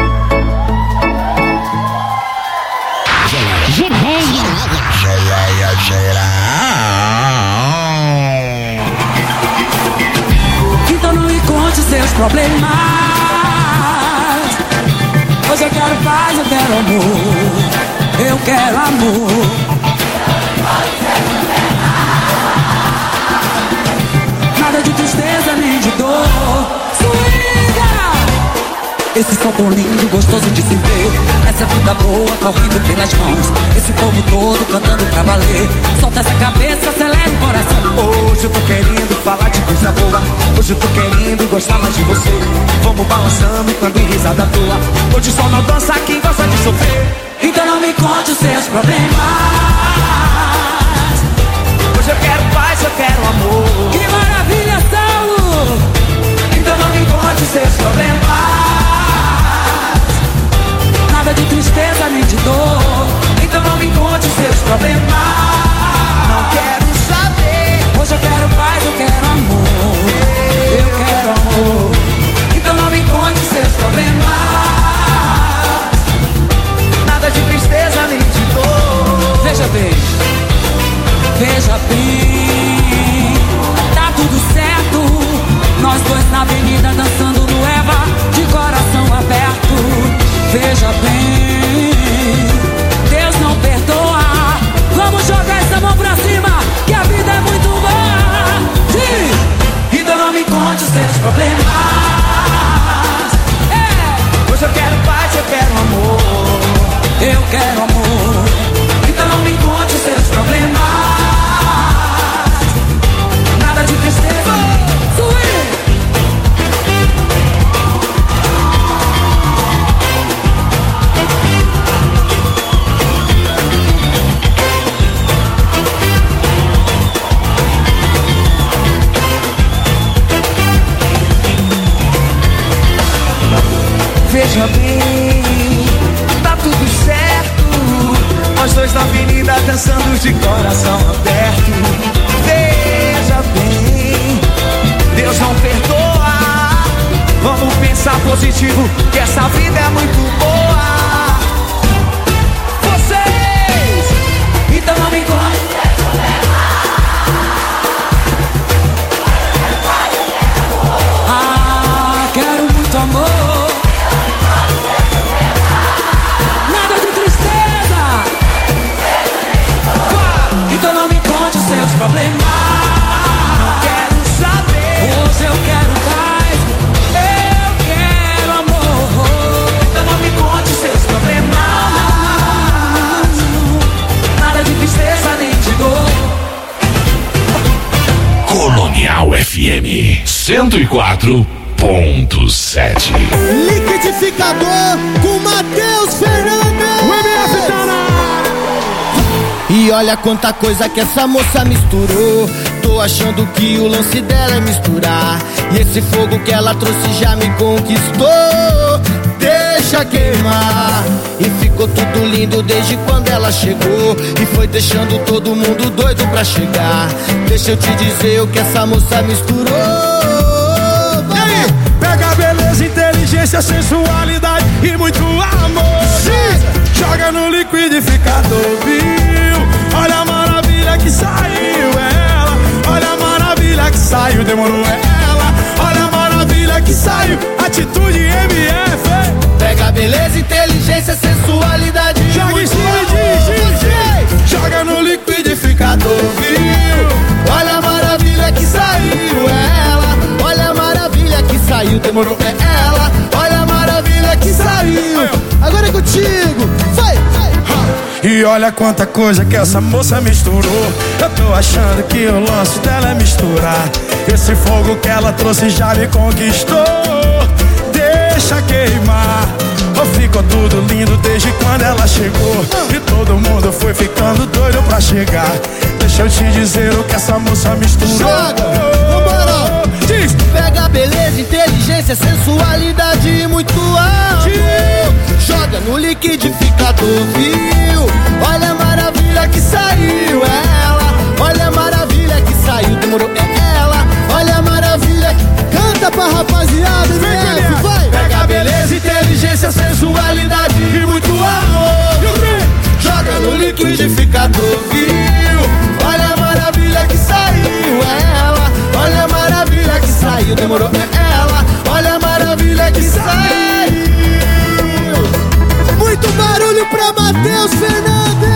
Então não me conte seus problemas. Hoje eu quero paz, eu quero amor. Eu quero amor. Nada de tristeza nem de dor. Swinga! Esse som tão lindo, gostoso de se ver. Essa vida boa correndo pelas mãos. Esse povo todo cantando pra valer. Solta essa cabeça, acelera o coração. Hoje eu tô querendo falar de coisa boa. Hoje eu tô querendo gostar mais de você. Vamos balançando quando em risada tua. Hoje só não dança quem gosta de sofrer. Então não me conte os seus problemas. Hoje eu quero paz, eu quero amor. Que maravilha, Saulo! Então não me conte os seus problemas. Nada de tristeza nem de dor. Então não me conte os seus problemas. Não quero saber. Hoje eu quero paz, eu quero amor. Eu quero amor. Então não me conte os seus problemas. Nada de tristeza nem de dor. Veja bem, tá tudo certo. Nós dois na avenida dançando no Eva, de coração aberto. Veja bem, Deus não perdoa. Vamos jogar essa mão pra cima, que a vida é muito boa. Sim. Então não me conte os seus problemas. Hoje eu quero paz, eu quero amor. Eu quero amor. Então não me conte os seus problemas. dançando de coração aberto. Veja bem, Deus não perdoa. Vamos pensar positivo, que essa vida é muito boa. Vocês, então não me encoste. Quero muito amor, nada de tristeza. Então não me conte os seus problemas. Não quero saber. Hoje eu quero paz, eu quero amor. Então não me conte os seus problemas. Nada de tristeza nem de dor. Colonial FM 104.7. Liquidificador com Matheus Fernandes. O MF tá na... E olha quanta coisa que essa moça misturou. Tô achando que o lance dela é misturar. E esse fogo que ela trouxe já me conquistou. Deixa queimar. E ficou tudo lindo desde quando ela chegou. E foi deixando todo mundo doido pra chegar. Deixa eu te dizer o que essa moça misturou. Pega beleza, inteligência, sensualidade e muito amor. Joga no liquidificador, viu? Olha a maravilha que saiu, ela. Olha a maravilha que saiu, demorou, ela. Olha a maravilha que saiu, atitude MF. Pega beleza, inteligência, sensualidade e joga muito amor. Joga no liquidificador, viu? Olha a maravilha que saiu, ela. Olha a maravilha que saiu, demorou, ela. Olha a maravilha que saiu. Agora é contigo, vai, vai. E olha quanta coisa que essa moça misturou. Eu tô achando que o lance dela é misturar. Esse fogo que ela trouxe já me conquistou. Deixa queimar. Ficou tudo lindo desde quando ela chegou. E todo mundo foi ficando doido pra chegar. Deixa eu te dizer o que essa moça misturou. Joga, vambora. Diz. Pega beleza, inteligência, sensualidade e muito amor. Joga no liquidificador, viu? Olha a maravilha que saiu, ela. Olha a maravilha que saiu, demorou, ela. Olha a maravilha. Canta pra rapaziada, MF, vai. Pega beleza, inteligência, sensualidade e muito amor. Joga no liquidificador, viu? Olha a maravilha que saiu, ela. Olha a maravilha que saiu, demorou, ela. Olha a maravilha que saiu. Muito barulho pra Matheus Fernandes.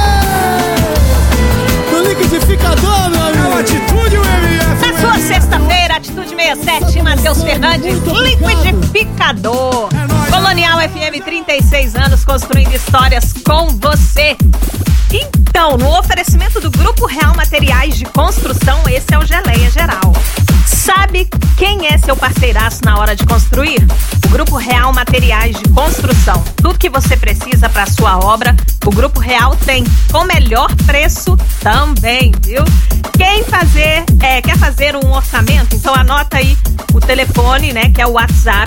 No liquidificador, meu amigo. É atitude, o MF. Na sua sexta-feira, Atitude 67, Matheus Fernandes, liquidificador. Colonial FM, 36 anos, construindo histórias com você. Então, no oferecimento do Grupo Real Materiais de Construção, esse é o Geleia Geral. Sabe quem é seu parceiraço na hora de construir? O Grupo Real Materiais de Construção. Tudo que você precisa para sua obra, o Grupo Real tem. Com melhor preço também, viu? Quer fazer um orçamento? Então anota aí o telefone, né? Que é o WhatsApp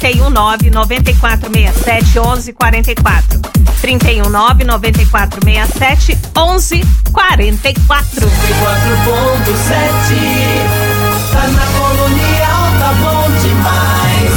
319-9467-1144. 319-9467-1144. 104.7. Tá na Colonial, tá bom demais.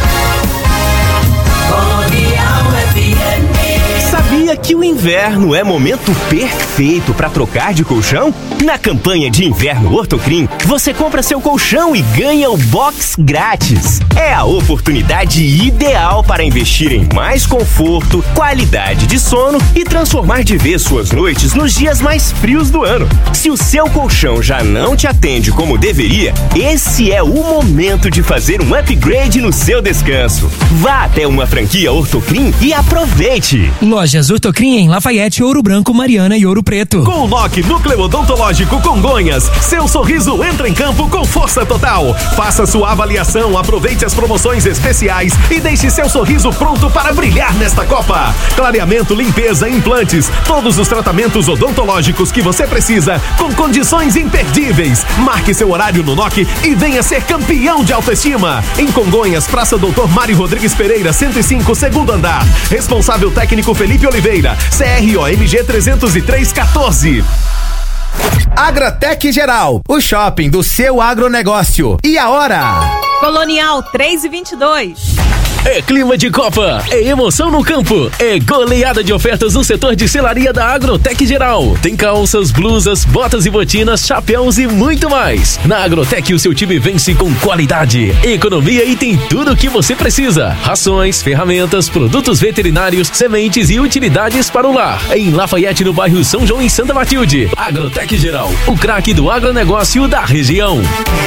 Colonial FM. Sabia que o inverno é momento perfeito para trocar de colchão? Na campanha de inverno Ortocrim, você compra seu colchão e ganha o box grátis. É a oportunidade ideal para investir em mais conforto, qualidade de sono e transformar de vez suas noites nos dias mais frios do ano. Se o seu colchão já não te atende como deveria, esse é o momento de fazer um upgrade no seu descanso. Vá até uma franquia Ortocrim e aproveite. Lojas Ortocrim em Lafayette, Ouro Branco, Mariana e Ouro Preto. Com o NOC Núcleo Odontológico Congonhas, seu sorriso entra em campo com força total. Faça sua avaliação, aproveite as promoções especiais e deixe seu sorriso pronto para brilhar nesta Copa. Clareamento, limpeza, implantes, todos os tratamentos odontológicos que você precisa com condições imperdíveis. Marque seu horário no NOC e venha ser campeão de autoestima. Em Congonhas, Praça Doutor Mário Rodrigues Pereira, 105, segundo andar. Responsável técnico Felipe Oliveira. Oliveira, CROMG 30314. Agrotec Geral, o shopping do seu agronegócio. E a hora? Colonial 3:22. É clima de Copa, é emoção no campo, é goleada de ofertas no setor de selaria da Agrotec Geral. Tem calças, blusas, botas e botinas, chapéus e muito mais. Na Agrotec o seu time vence com qualidade, economia e tem tudo o que você precisa. Rações, ferramentas, produtos veterinários, sementes e utilidades para o lar. Em Lafayette, no bairro São João, em Santa Matilde. Agrotec Geral, o craque do agronegócio da região.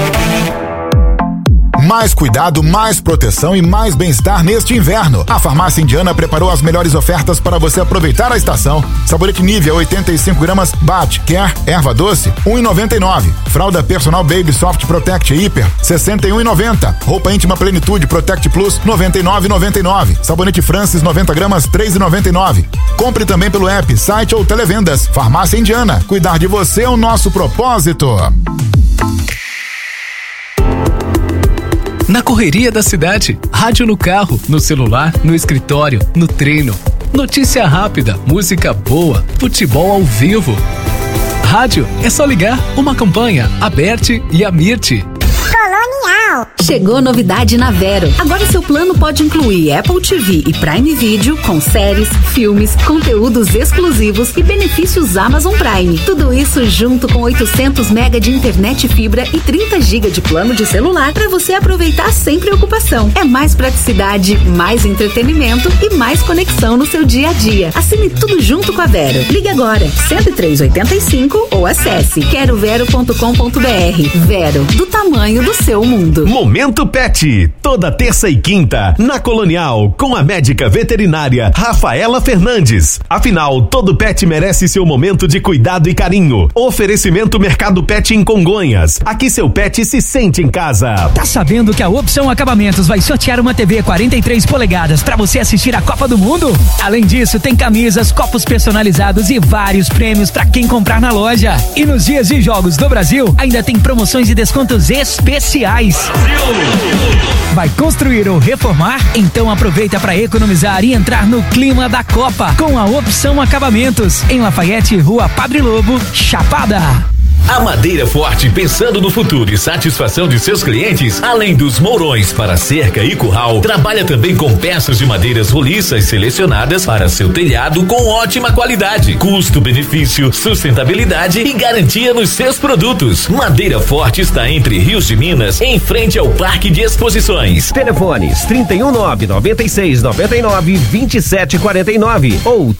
Mais cuidado, mais proteção e mais bem-estar neste inverno. A Farmácia Indiana preparou as melhores ofertas para você aproveitar a estação. Sabonete Nivea 85 gramas Bat Care Erva Doce 1,99. Fralda Personal Baby Soft Protect Hiper 61,90. Roupa íntima Plenitude Protect Plus 99,99. Sabonete Francis 90 gramas 3,99. Compre também pelo app, site ou televendas. Farmácia Indiana. Cuidar de você é o nosso propósito. Na correria da cidade, rádio no carro, no celular, no escritório, no treino. Notícia rápida, música boa, futebol ao vivo. Rádio é só ligar uma campanha, Aberte e Amirte. Colonial. Chegou novidade na Vero. Agora seu plano pode incluir Apple TV e Prime Video com séries, filmes, conteúdos exclusivos e benefícios Amazon Prime. Tudo isso junto com 800 MB de internet fibra e 30 GB de plano de celular para você aproveitar sem preocupação. É mais praticidade, mais entretenimento e mais conexão no seu dia a dia. Assine tudo junto com a Vero. Ligue agora 10385 ou acesse querovero.com.br. Vero, do tamanho do seu mundo. Momento Pet, toda terça e quinta, na Colonial, com a médica veterinária Rafaela Fernandes. Afinal, todo pet merece seu momento de cuidado e carinho. Oferecimento Mercado Pet em Congonhas. Aqui seu pet se sente em casa. Tá sabendo que a Opção Acabamentos vai sortear uma TV 43 polegadas pra você assistir a Copa do Mundo? Além disso, tem camisas, copos personalizados e vários prêmios pra quem comprar na loja. E nos dias de jogos do Brasil, ainda tem promoções e descontos especiais. Vai construir ou reformar? Então aproveita para economizar e entrar no clima da Copa com a Opção Acabamentos, em Lafayette, Rua Padre Lobo, Chapada. A Madeira Forte, pensando no futuro e satisfação de seus clientes, além dos mourões para cerca e curral, trabalha também com peças de madeiras roliças selecionadas para seu telhado com ótima qualidade, custo-benefício, sustentabilidade e garantia nos seus produtos. Madeira Forte está entre Rios de Minas, em frente ao Parque de Exposições. Telefones 319-9699-2749 ou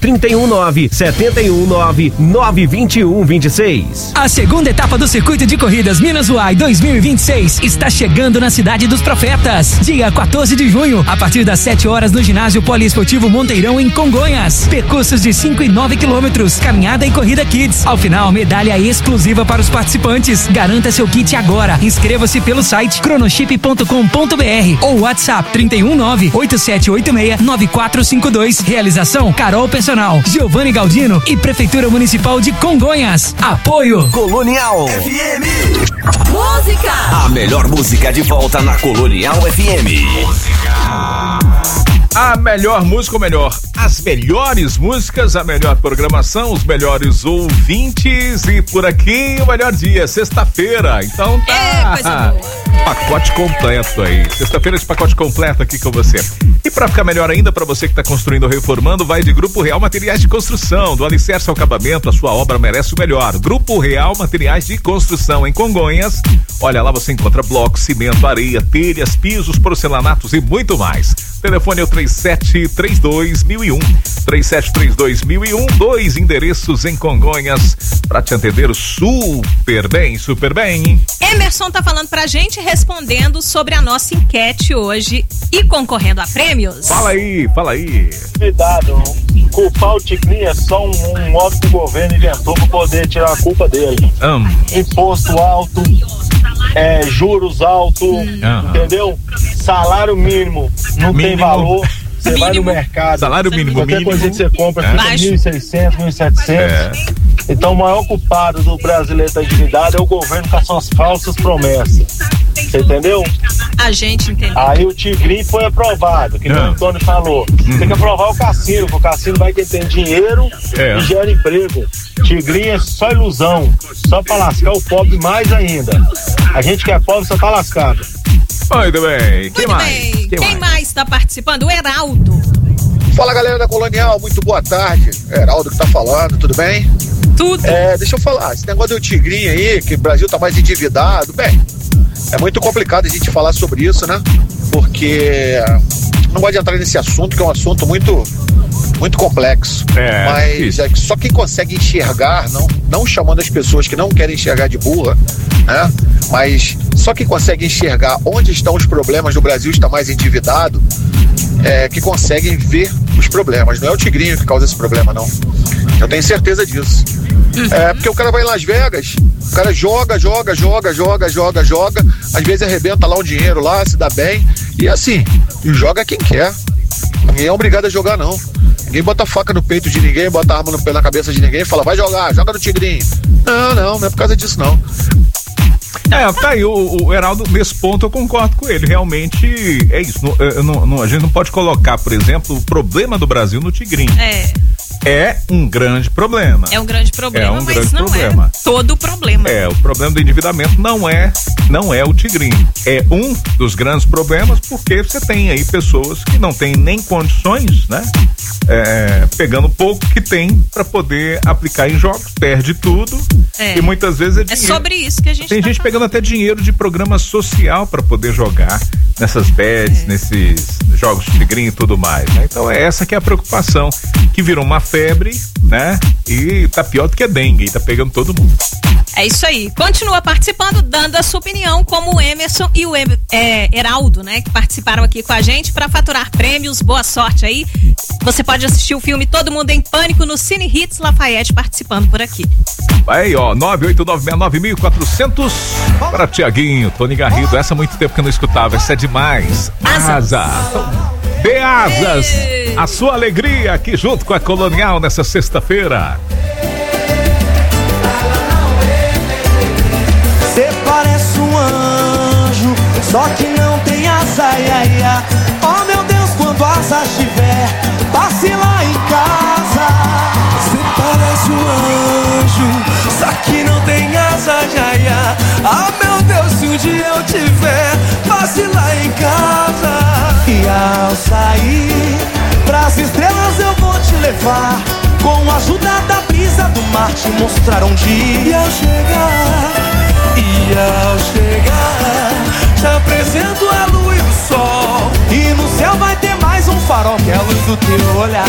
319-719-92126. A segunda etapa do Circuito de Corridas Minas Uai 2026 está chegando na Cidade dos Profetas. Dia 14 de junho, a partir das 7 horas no Ginásio Poliesportivo Monteirão, em Congonhas. Percursos de 5 e 9 quilômetros, caminhada e corrida kids. Ao final, medalha exclusiva para os participantes. Garanta seu kit agora. Inscreva-se pelo site cronochip.com.br ou WhatsApp 319-8786-9452. Realização Carol Personal, Giovanni Galdino e Prefeitura Municipal de Congonhas. Apoio Colonial FM. Música. A melhor música de volta na Colonial FM. A melhor música, ou melhor, as melhores músicas, a melhor programação, os melhores ouvintes e por aqui o melhor dia, sexta-feira. Então tá. Pacote completo aí. Sexta-feira de pacote completo aqui com você. E pra ficar melhor ainda, pra você que tá construindo ou reformando, vai de Grupo Real Materiais de Construção. Do alicerce ao acabamento, a sua obra merece o melhor. Grupo Real Materiais de Construção em Congonhas. Olha, lá você encontra blocos, cimento, areia, telhas, pisos, porcelanatos e muito mais. Telefone é o 3732.001. 3732.001. 2 endereços em Congonhas pra te atender super bem, super bem. Emerson tá falando pra gente, respondendo sobre a nossa enquete hoje e concorrendo a prêmios. Fala aí, fala aí. Cuidado, culpar o Ticlin é só um modo que o governo inventou pra poder tirar a culpa dele. Imposto alto, juros altos, entendeu? Salário mínimo não tem valor. Você vai no mercado, salário mínimo, qualquer coisa que você compra fica 1.600, 1.700. Então o maior culpado do brasileiro da endividado é o governo com as suas falsas promessas. Você entendeu? A gente entendeu. Aí o Tigrinho foi aprovado, que o Antônio falou. Tem que aprovar o cassino, porque o cassino vai quem tem dinheiro e gera emprego. Tigrinho é só ilusão, só pra lascar o pobre mais ainda. A gente que é pobre só tá lascado. Muito bem. Quem mais tá participando? O Heraldo. Fala, galera da Colonial, muito boa tarde. Heraldo que tá falando, tudo bem? Tudo. Deixa eu falar, esse negócio do Tigrinho aí, que o Brasil tá mais endividado, bem, é muito complicado a gente falar sobre isso, né? Porque não gosto de entrar nesse assunto, que é um assunto muito complexo. Mas só quem consegue enxergar, não chamando as pessoas que não querem enxergar de burra, né? Mas só quem consegue enxergar onde estão os problemas do Brasil está mais endividado, que conseguem ver os problemas. Não é o Tigrinho que causa esse problema, não. Eu tenho certeza disso. Porque o cara vai em Las Vegas, o cara joga, às vezes arrebenta lá um dinheiro lá, se dá bem, e assim, joga quem quer. Ninguém é obrigado a jogar, não. Ninguém bota faca no peito de ninguém, bota arma na cabeça de ninguém e fala, vai jogar, joga no Tigrinho. Não é por causa disso, não. Tá aí, o Heraldo, nesse ponto eu concordo com ele, realmente é isso, a gente não pode colocar, por exemplo, o problema do Brasil no Tigrinho. É um grande problema. É um grande problema, mas grande não problema. É todo o problema. O problema do endividamento não é o Tigrinho. É um dos grandes problemas, porque você tem aí pessoas que não têm nem condições, né? Pegando pouco que tem para poder aplicar em jogos, perde tudo e muitas vezes é dinheiro. É sobre isso que a gente tem gente pegando até dinheiro de programa social para poder jogar nessas bets, nesses jogos de Tigrinho e tudo mais, né? Então essa que é a preocupação, que virou uma febre, né? E tá pior do que a dengue, e tá pegando todo mundo. É isso aí. Continua participando, dando a sua opinião, como o Emerson e o Heraldo, né? Que participaram aqui com a gente para faturar prêmios. Boa sorte aí. Você pode assistir o filme Todo Mundo em Pânico no Cine Hits Lafayette, participando por aqui. Aí, ó, 989691400 para Tiaguinho, Tony Garrido. Essa há muito tempo que eu não escutava, essa é demais. Asa. Dê asas, a sua alegria aqui junto com a Colonial nessa sexta-feira. Você parece um anjo, só que não tem asa, ia. Oh meu Deus, quando asas tiver, passe lá em casa. Você parece um anjo, só que não tem asa, ia. Ah meu Deus, se um dia eu tiver, passe lá em casa. E ao sair pras estrelas eu vou te levar, com a ajuda da brisa do mar, te mostrar onde ir. E ao chegar, te apresento a lua e o sol, e no céu vai ter mais um farol, que é a luz do teu olhar.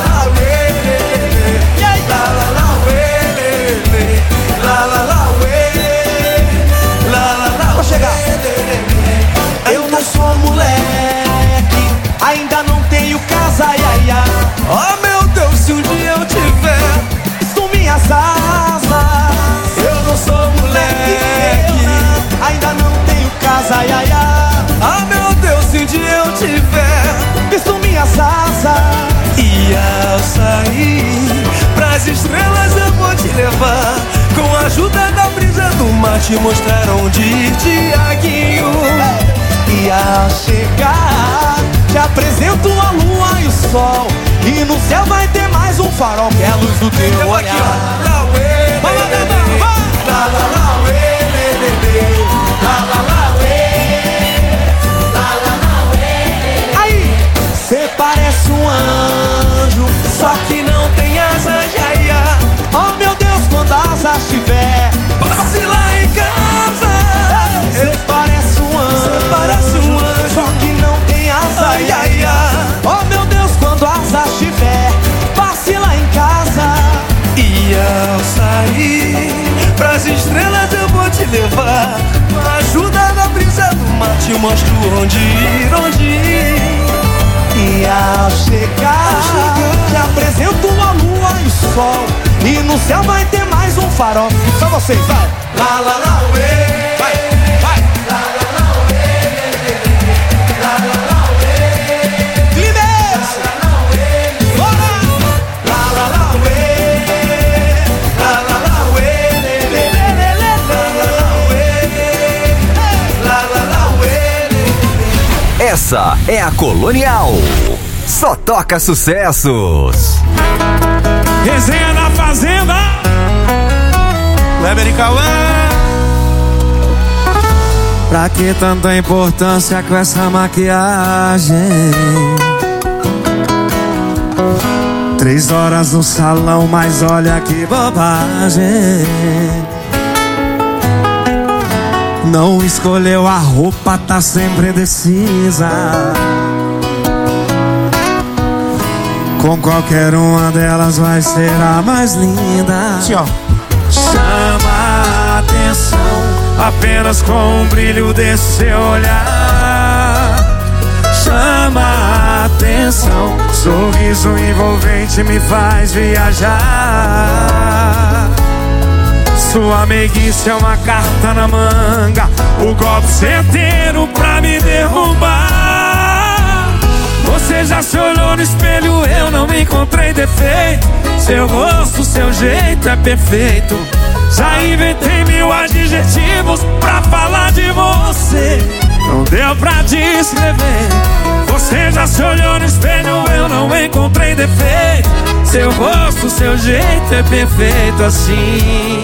Vou chegar. Eu não sou moleque, ainda não tenho casa, iaia. Oh meu Deus, se um dia eu tiver, são minhas asas. Eu não sou moleque, ainda não tenho casa, iaia. Ah meu Deus, se um dia eu tiver, visto minhas asas. E ao sair pras estrelas eu vou te levar, com a ajuda da brisa do mar, te mostrar onde ir, Tiaguinho. E ao chegar, te apresento a lua e o sol, e no céu vai ter mais um farol, que é a luz do teu olhar. Aí, cê parece um anjo, só que não tem asas, iaia. Oh meu Deus, quando asas tiver, passe lá em casa. Cê parece um anjo, só que não tem asas, iaia. Oh meu Deus, quando asas tiver, passe lá em casa. E ao sair pras estrelas eu vou te levar, com a ajuda da brisa do mar, te mostro onde ir. E ao chegar, te apresento a lua e o sol, e no céu vai ter mais um farol. Só vocês, vai. Lá, lá, lá, uê. Vai, vai. Lá, lá, lá, uê. Lá, lá, lá, uê. Climes. Lá, lá, lá, uê. Bora. Lá, lá, lá, uê. Lá, lá, lá, uê. Lá, lá, lá, uê. Lá, lá, Essa é a Colonial. Só toca sucessos. Resenha na Fazenda. Kleber e Cauã. Pra que tanta importância com essa maquiagem? 3 horas no salão, mas olha que bobagem. Não escolheu a roupa, tá sempre indecisa. Com qualquer uma delas vai ser a mais linda. Sim, ó. Chama a atenção apenas com o brilho desse seu olhar. Chama a atenção, sorriso envolvente me faz viajar. Sua meiguice é uma carta na manga, o golpe certeiro pra me derrubar. Você já se olhou no espelho, eu não encontrei defeito. Seu rosto, seu jeito é perfeito. Já inventei 1000 adjetivos pra falar de você. Não deu pra descrever. Você já se olhou no espelho, eu não encontrei defeito. Seu rosto, seu jeito é perfeito assim.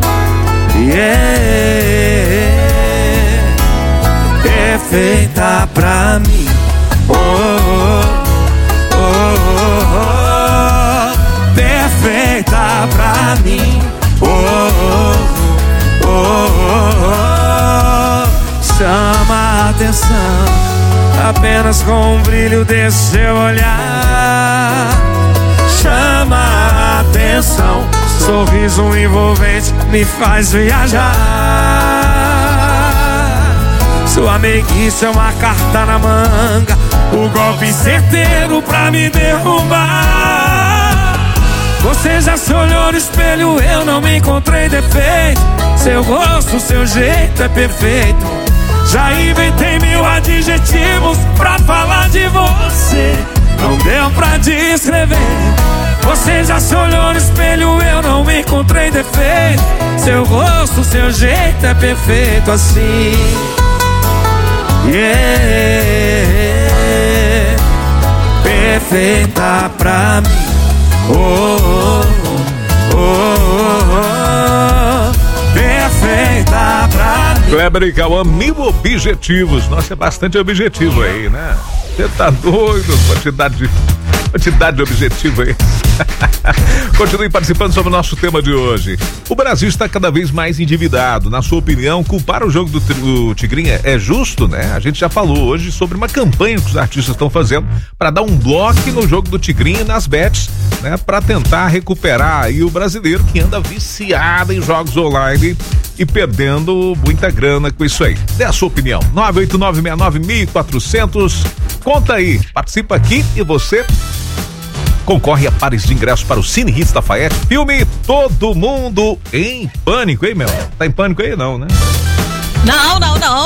Perfeita pra mim. Oh, oh, oh, oh, oh. Perfeita pra mim. Oh, oh, oh, oh, oh. Chama a atenção apenas com o brilho desse seu olhar. Chama a atenção, sorriso envolvente me faz viajar. Sua meiguice é uma carta na manga, o golpe certeiro pra me derrubar. Você já se olhou no espelho, eu não encontrei defeito. Seu rosto, seu jeito é perfeito. Já inventei 1000 adjetivos pra falar de você. Não deu pra descrever. Você já se olhou no espelho, eu não encontrei defeito. Seu rosto, seu jeito é perfeito assim. Perfeita pra mim. Oh, oh, oh, oh, oh. Perfeita pra mim. Kleber e Cauã, 1000 objetivos. Nossa, é bastante objetivo aí, né? Você tá doido? Quantidade de objetivo aí. Continue participando sobre o nosso tema de hoje. O Brasil está cada vez mais endividado. Na sua opinião, culpar o jogo do Tigrinha é justo, né? A gente já falou hoje sobre uma campanha que os artistas estão fazendo para dar um bloco no jogo do Tigrinha e nas bets, né? Para tentar recuperar aí o brasileiro que anda viciado em jogos online e perdendo muita grana com isso aí. Dê a sua opinião. 989691400. Conta aí, participa aqui e você concorre a pares de ingressos para o Cine Hits Lafayette. Filme Todo Mundo em Pânico, hein, Mel? Tá em pânico aí não, né? Não.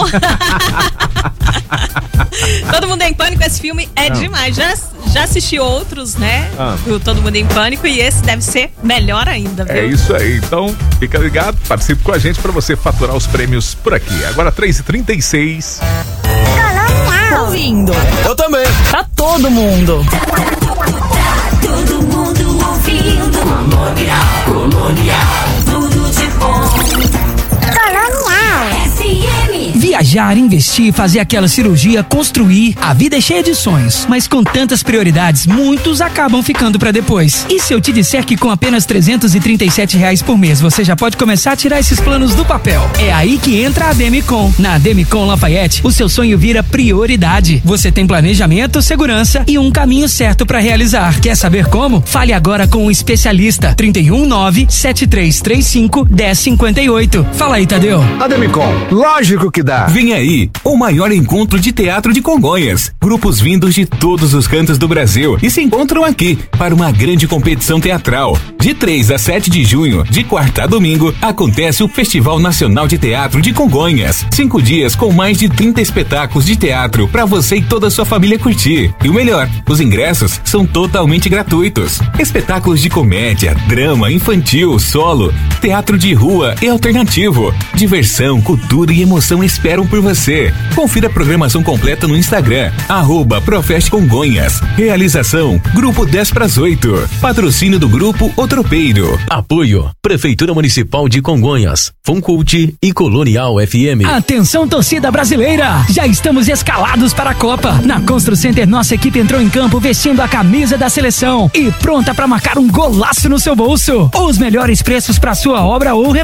Todo Mundo em Pânico, esse filme é demais. Já assisti outros, né? Do Todo Mundo em Pânico, e esse deve ser melhor ainda, viu? É isso aí. Então, fica ligado, participe com a gente para você faturar os prêmios por aqui. Agora 3h36. Colonial. Ouvindo. Eu também. Pra todo mundo. Todo mundo ouvindo. Colonial. Tudo de bom. Colonial. FM. Viajar, investir, fazer aquela cirurgia, construir. A vida é cheia de sonhos, mas com tantas prioridades, muitos acabam ficando pra depois. E se eu te disser que com apenas R$337 por mês você já pode começar a tirar esses planos do papel? É aí que entra a Demicon. Na Demicon Lafayette, o seu sonho vira prioridade. Você tem planejamento, segurança e um caminho certo pra realizar. Quer saber como? Fale agora com um especialista. 319-7335-1058. Fala aí, Tadeu. A Demicon, lógico que dá. Vem aí, o maior encontro de teatro de Congonhas. Grupos vindos de todos os cantos do Brasil e se encontram aqui para uma grande competição teatral. De 3 a 7 de junho, de quarta a domingo, acontece o Festival Nacional de Teatro de Congonhas. 5 dias com mais de 30 espetáculos de teatro para você e toda a sua família curtir. E o melhor, os ingressos são totalmente gratuitos. Espetáculos de comédia, drama, infantil, solo, teatro de rua e alternativo. Diversão, cultura e emoção esperam por você. Confira a programação completa no Instagram, @Profest Congonhas. Realização, Grupo 10/8. Patrocínio do Grupo O Tropeiro. Apoio, Prefeitura Municipal de Congonhas, Funcult e Colonial FM. Atenção, torcida brasileira! Já estamos escalados para a Copa. Na Constru Center, nossa equipe entrou em campo vestindo a camisa da seleção e pronta para marcar um golaço no seu bolso. Os melhores preços para sua obra ou